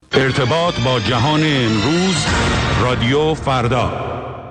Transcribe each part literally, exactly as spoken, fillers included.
ارتباط با جهان امروز، رادیو فردا.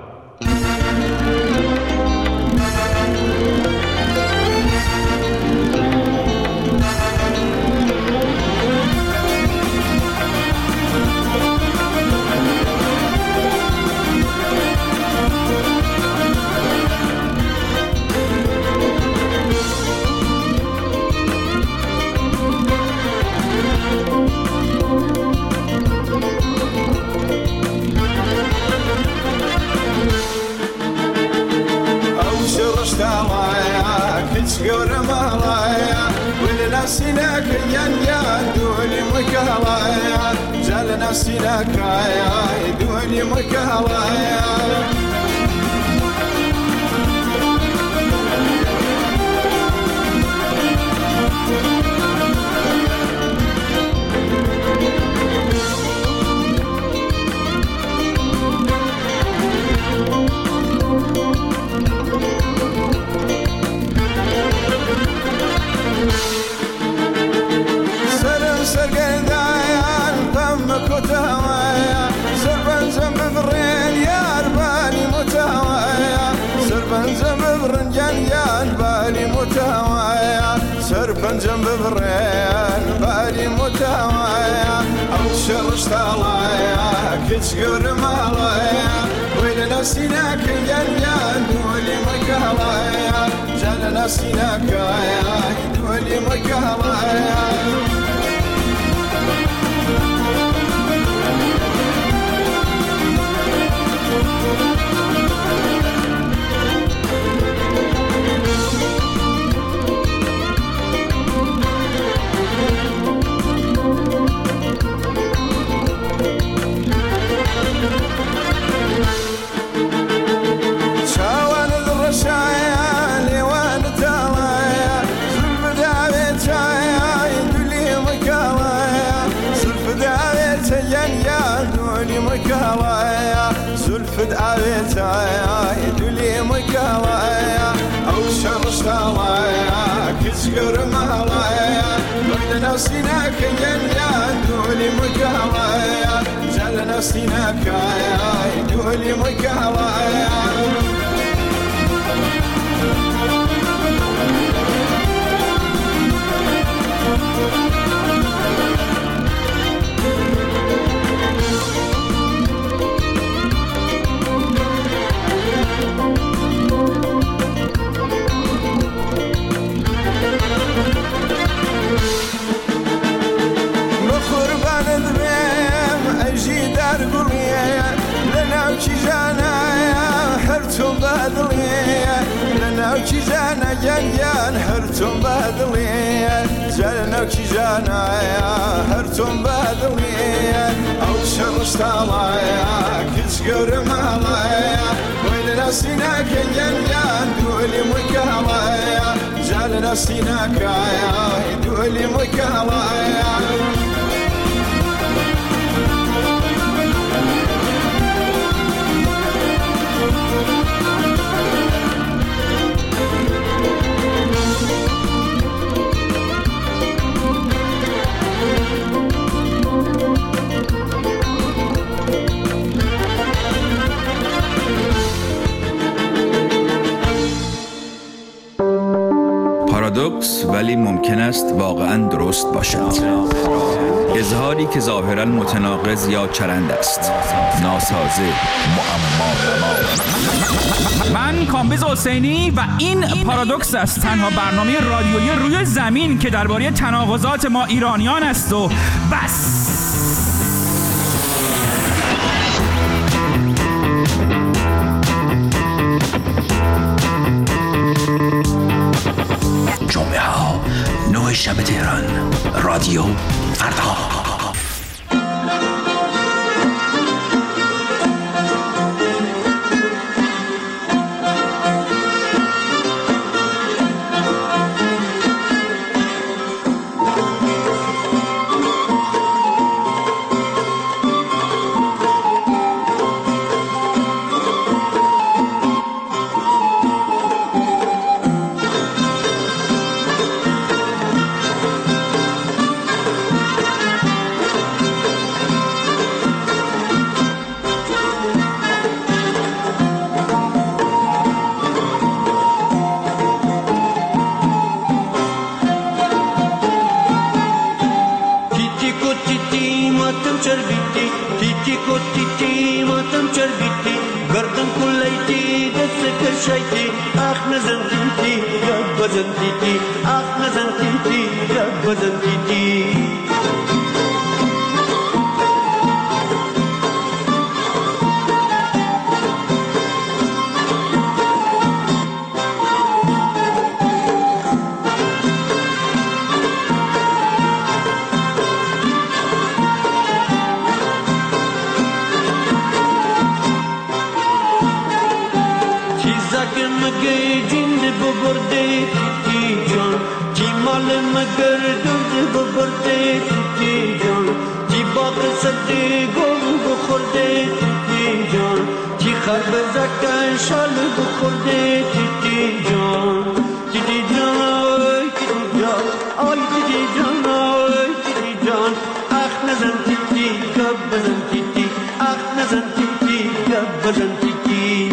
نسيناك يا يا دولي مكهلايا جال نسيناك يا دولي مكهلايا متهوايا سربن زنب برين يا البالي متهوايا سربن زنب برين يا البالي متهوايا سربن زنب برين بالي متهوايا او شرش طالايا كتشقر مالايا وين نسيناك يا يا دولي مكهلايا جال نسيناك يا دولي مكهلايا زلفت عبيتايا يدولي مكالايا او شرش طالايا كتشقر مهلايا وين نسيناك يا يدولي مكالايا جال نسيناك يا يدولي مكالايا نوكي جانا جنجان هرتم بدلية جانا نوكي جانا يا هرتم بدلية أو شرش طالايا كتشقر مالايا وين نسيناك جنجان دولي مكهلايا جانا نسيناك يا دولي مكهلايا پارادوکس ولی ممکن است واقعاً درست باشد. اظهاری که ظاهراً متناقض یا چرند است، ناسازه، معما. من کامبیز حسینی و این پارادوکس است، تنها برنامه رادیویی روی زمین که درباره تناقضات ما ایرانیان است و بس. جمعه ها نه شب تهران، رادیو فردا. کو تیتی ماتم چربیتی تیتی کو تیتی ماتم چربیتی گردن کلیتی دست کشیتی آخ نزن تیتی یاد بزن تیتی آخ نزن تیتی یاد بزن تیتی مگر درد ببرده تیتی جان چی باغ سدی گل بخورده تیتی جان چی خرب زکن شال بخورده تیتی جان تیتی جان آی تیتی جان آی تیتی جان آی تیتی جان آخ نزن تیتی کب بزن تیتی آخ نزن تیتی کب بزن تیتی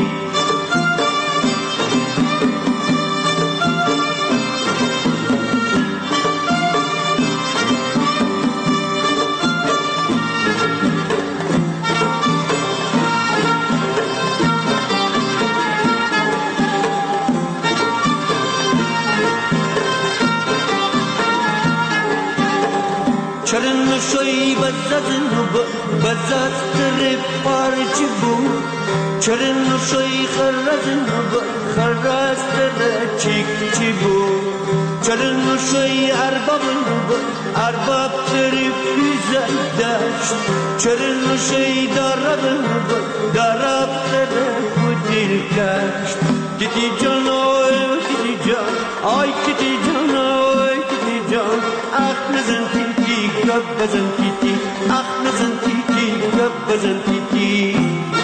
چرن شوی بزد نب بزد تر پارچ بو چرن شوی خرز نب خرز تر چیک چی بو چرن شوی ارباب نب ارباب تر فیزای داشت چرن شوی دارب نب دارب تر کدیر کشت دیدی جان آی دیدی جان آی دیدی جان آی دیدی جان آخ نزن تیتی کب بزن تیتی آخ نزن تیتی کب بزن تیتی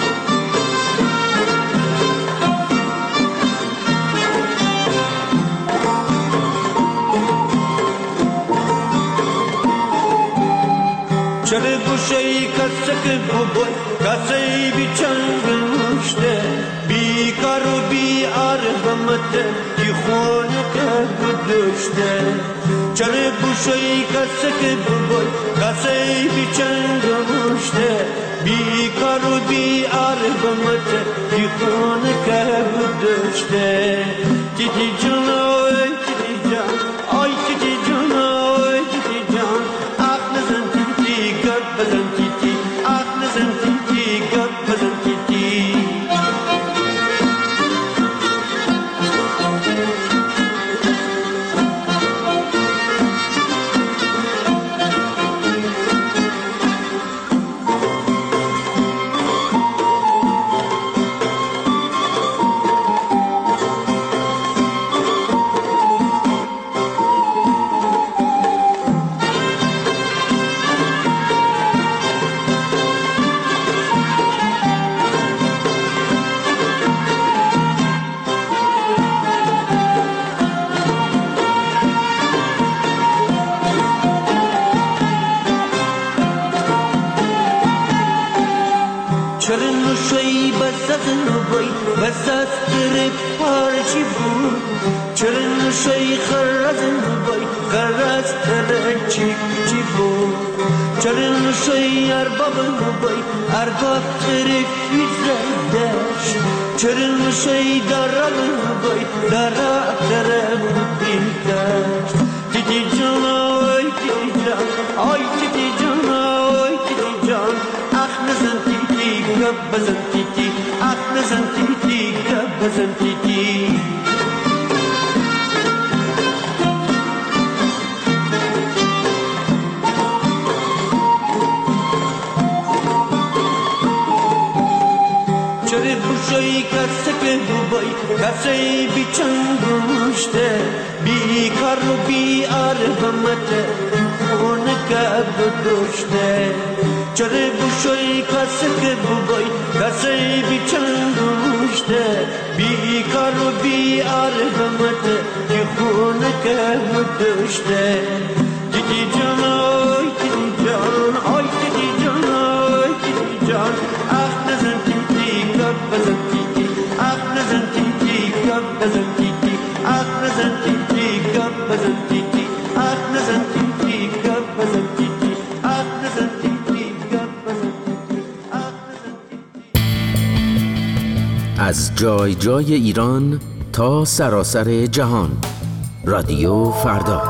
چر گوشهی کسک ببای کسی بی چنگ نوشته بی کار و بی عربمته کی خونه که بدشته چر گوشهی کسک ببای کسی بی چنگ نوشته بی کار و بی عربمته کی خونه که بدشته تیتی جان آی تیتی جان آی تیتی جان آی تیتی جان آخ نزن تیتی گد بزن تیتی آخ نزن تیتی گد بزن تیتی چرن شوی بزد نبای بزد تر پارچی بود چرن شوی خرز نبای خرز تر چیک چی بود چرن شوی ارباب نبای ارباب تر فیزای داشت چرن شوی دارب نبای دارب تر بودی داشت تیتی جان آی تیتی جان آی تیتی جان آی تیتی جان آخ نزن تیتی گب بزن تیتی آخ نزن تیتی گب بزن تیتی چره بوشوی کسک دوبای کسی بی چنگ نوشته بی کار و بی عربمته اون که بدشته چره بوشوی کسک دوبای کسی بی چنگ نوشته بی کار و بی عربمته که خون که بدشته دیدی جان آی دیدی جان آی دیدی جان آی دیدی جان آخ نزن تیتی کب بزن تیتی آخ نزن تیتی کب بزن تیتی آخ نزن تیتی کب بزن تیتی آخ نزن تیتی کب بزن تیتی آخ از جای جای ایران تا سراسر جهان. رادیو فردا.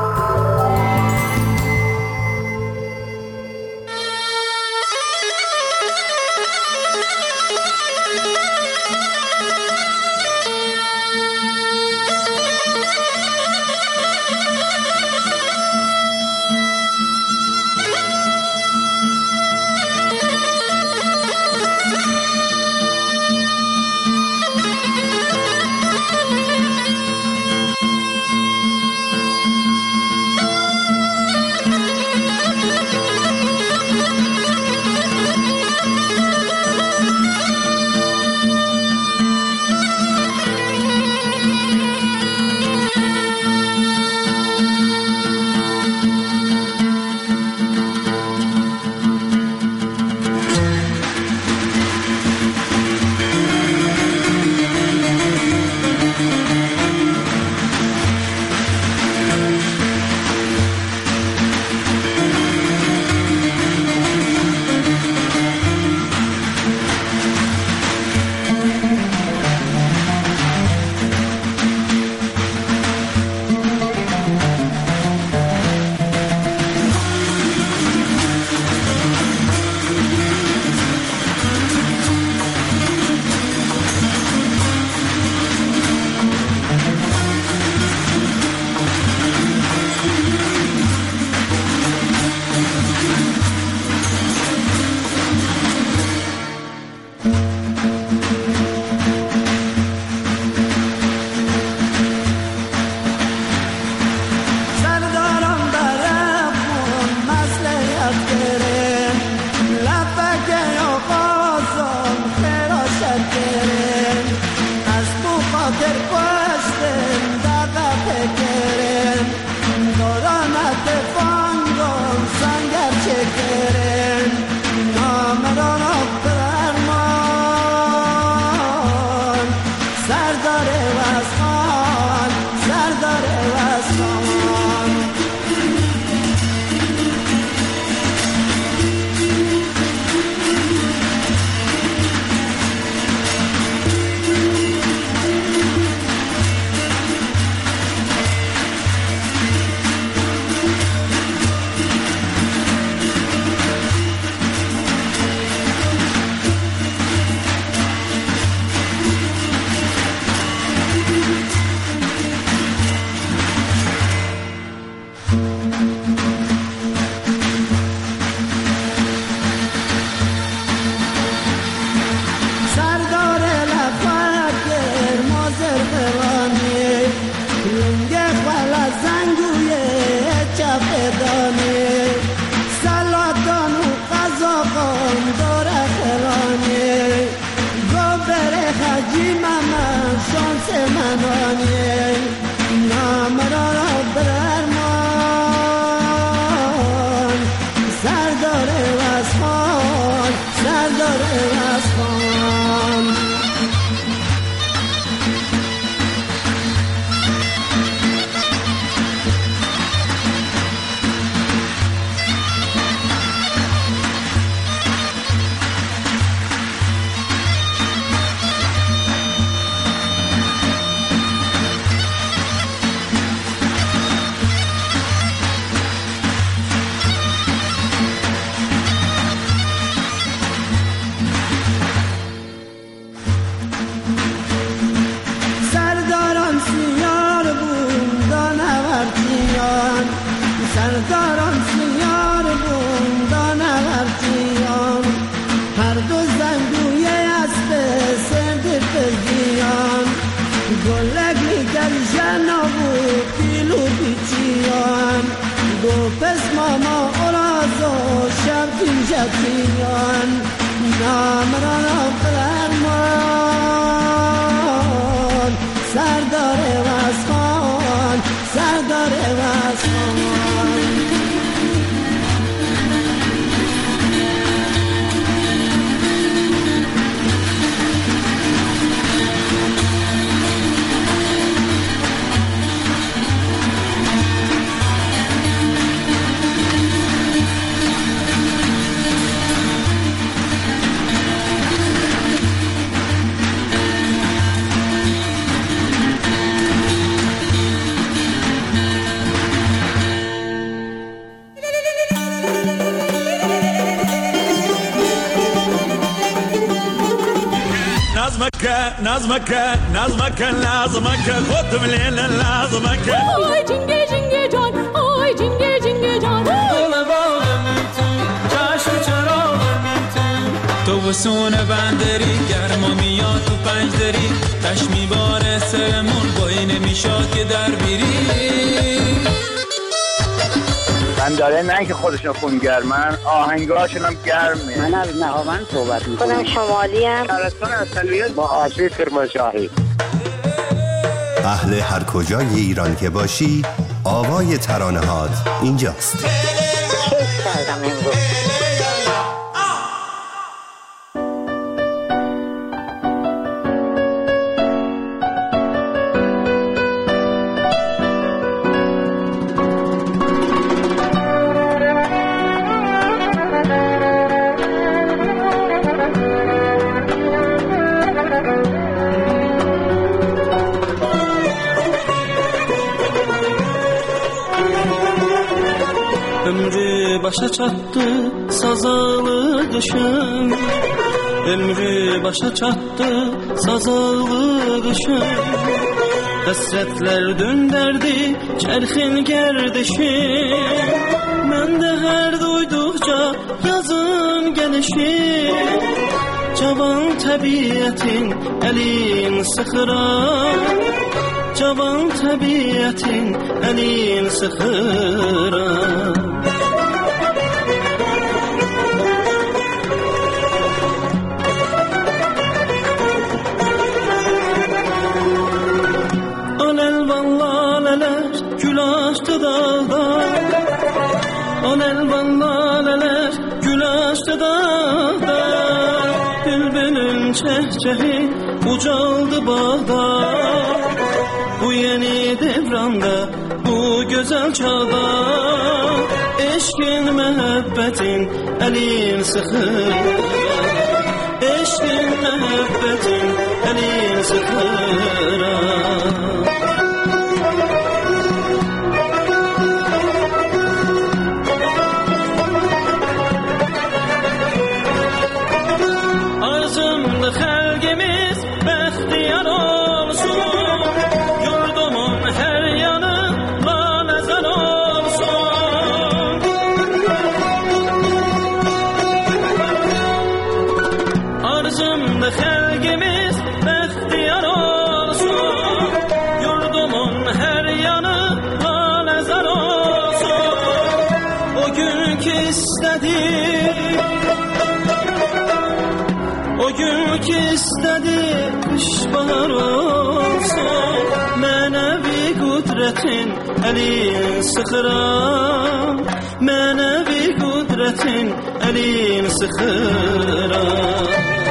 لازمك نظمك نظمك لازمك خد من لازمك آی جنگه جنگه جان آی جنگه جنگه جان دل باغم تو چشم چراغم تو وسون بندری گرما میاد تو پنجدری تش میباره سرمون بایی نمیشاد که در بیری من داره نه که خودشون خونگرمن آهنگاشون هم گرمه. من از نهاوند صحبت میکنم. خودم شمالی ام شهرستان اصلیت با آسیب کرمانشاهی. اهل هر کجای ایران که باشی آوای ترانه هات اینجاست. کیف کردم امروز. Ömrü başa çattı sazalı kışım Ömrü başa çattı sazalı kışım Hasretler dönderdi çerxin gerdişim Ben de her duydukça yazın gelişim Cavan tabiatin elin sıkıran Cavan tabiatin elin sıkıran Açtı dağda On elvan laleler gül açtı dağda Bülbülün çehçehi ucaldı bağda Bu yeni devranda bu güzel çağda Eşkin mehebbetin elin sıkır Eşkin mehebbetin elin sıkır İstedi kış bahar olsun Menevi kudretin elin sıkıran Menevi kudretin elin sıkıran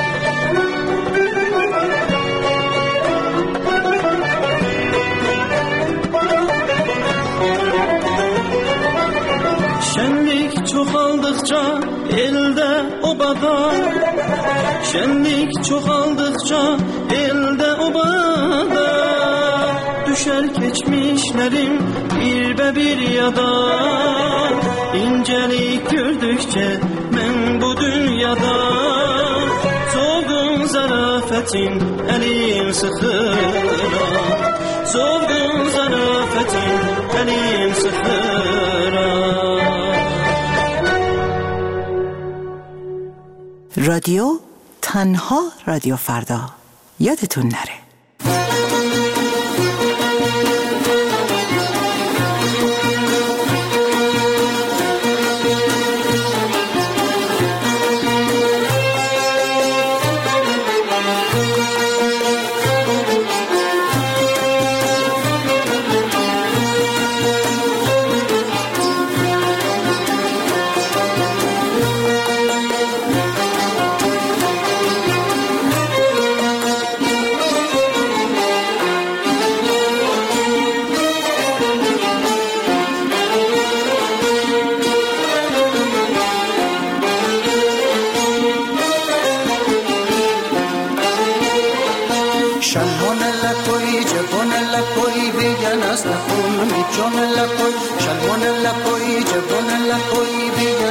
Şenlik çoğaldıkça elde obada Şenlik çoğaldıkça elde obada Düşer geçmişlerim bir be bir yada İncelik gördükçe ben bu dünyada Soğuğun zarafetin elim sıkıran Soğuğun zarafetin elim sıkıran رادیو تنها رادیو فردا یادتون نره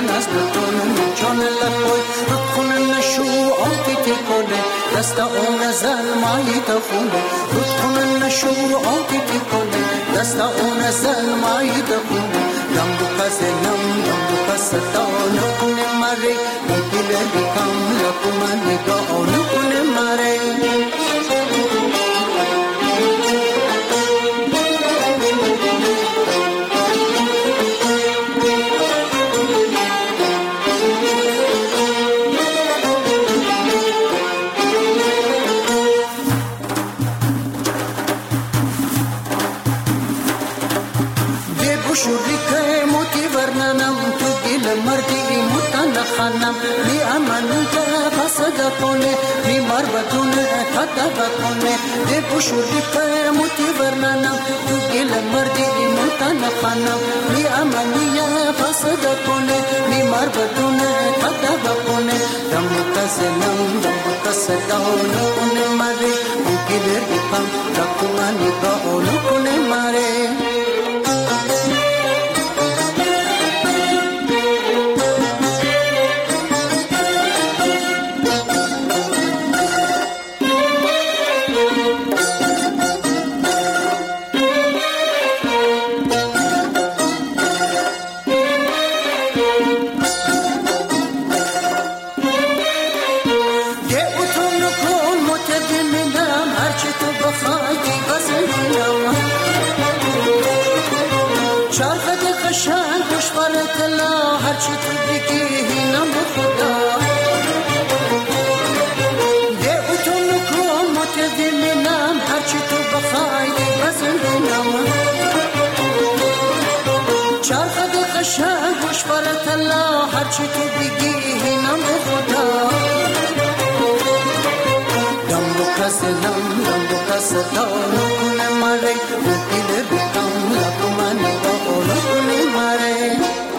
دست اون نزل مایی تخونه رود کنه نشو آتی تی کنه دست اون نزل مایی تخونه دم بو کس نم دم بو کس تا نکنه مره دل بیکم لکم نگاه نکنه مره خانم بی امن که فسد کنه بی مربطونه خطا کنه ده پشوری که موتی ورننم تو گل مردی موتن خانم بی امنی فسد کنه بی مربطونه خطا کنه دم کسنم دم کسداونه کنه ماره گل ریپم رکومانی باونه کنه ماره هرچی تو بگی اینم خدا دم بو کس نم دم بو کس تا نکنه ماره دل بیکم لکم نگاه نکنه ماره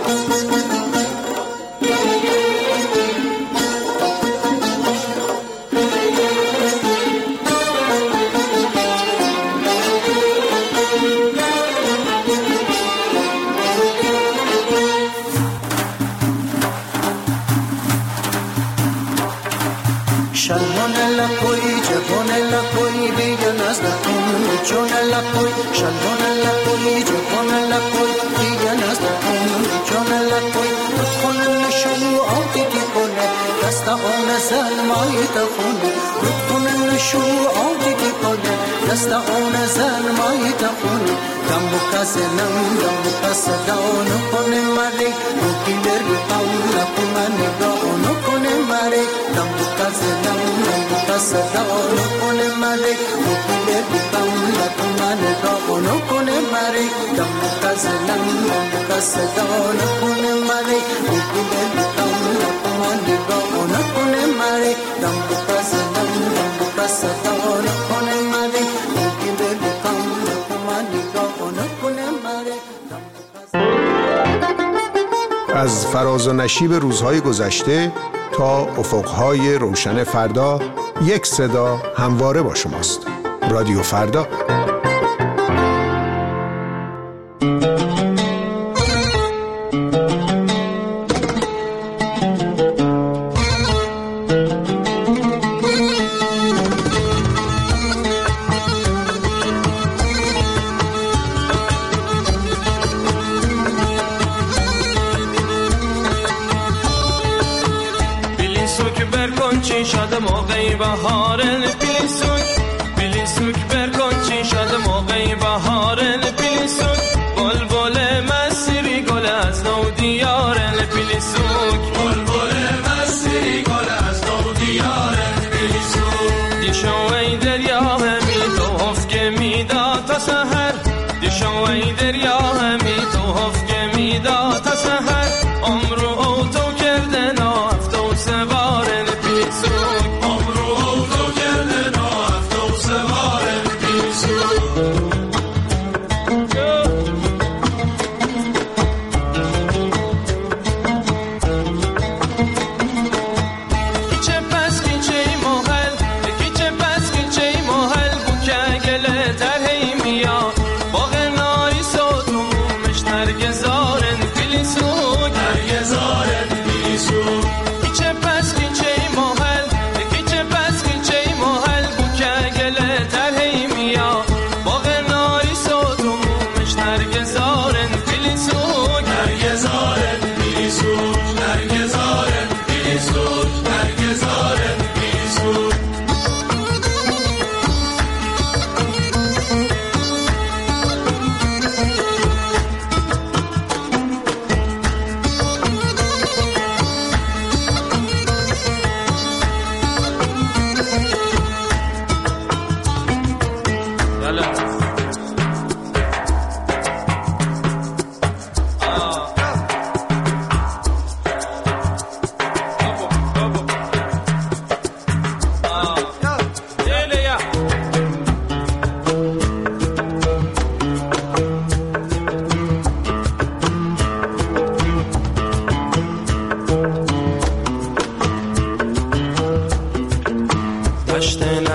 مایی تخونه رود کنه نشو آدی که کنه دست اون زن مایی تخونه دم بو کس نم دم بو کس داونو کنه مره روکی در بیقام لکم نگاه نکنه مره دم بو کس نم دم بو کس داونو کنه مره روکی در بیقام لکم نگاه نکنه مره دم بو کس نم دم بو کس داونو کنه مره روکی در بیقام لکم نگاه نکنه مره دم بو کس نم دم بو کس داونو کنه مره روکی در بیقام لکم نگاه نکنه مره. از فراز و نشیب روزهای گذشته تا افقهای روشن فردا یک صدا همواره با شماست. رادیو فردا.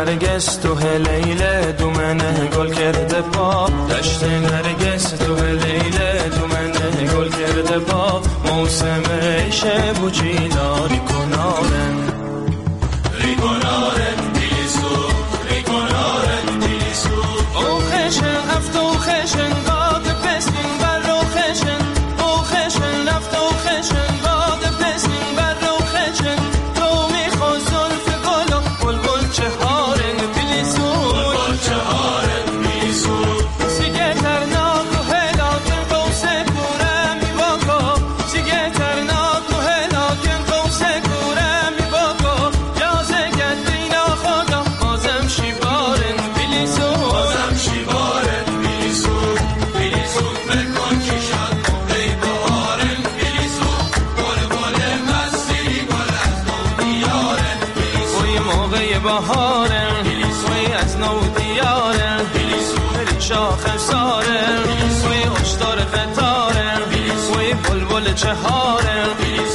نرگس تو لیله دومنه گل کرده با دشت نرگس تو لیله دومنه گل کرده با موسم شب و جیلا ریکنارن ریکنارن دیلیسو ریکنارن دیلیسو او خشن هفت و خشن باد پسین بر رو خشن او خشن رفت و خشن باد پسین بر رو خشن تو میخوا زلف گل و بلبل چهارن دیلیسو بلبل چهارن دیلیسو سیگه ترناک و هلاکن قوسه کوره می باکا سیگه ترناک و هلاکن قوسه کوره می باکا یازه گدینا خدا بازم شیبارن دیلیسو بازم شیبارن دیلیسو دیلیسو بکن کشاد موقعی بهارن دیلیسو بل بل مستی گل از نو دیارن دیلیسو موقع بهارن دیلیسوی از نو دیارن دیلیسو بری شاخ سارن دیلیسوی اشتار قطارن دیلیسوی بل بل چهارن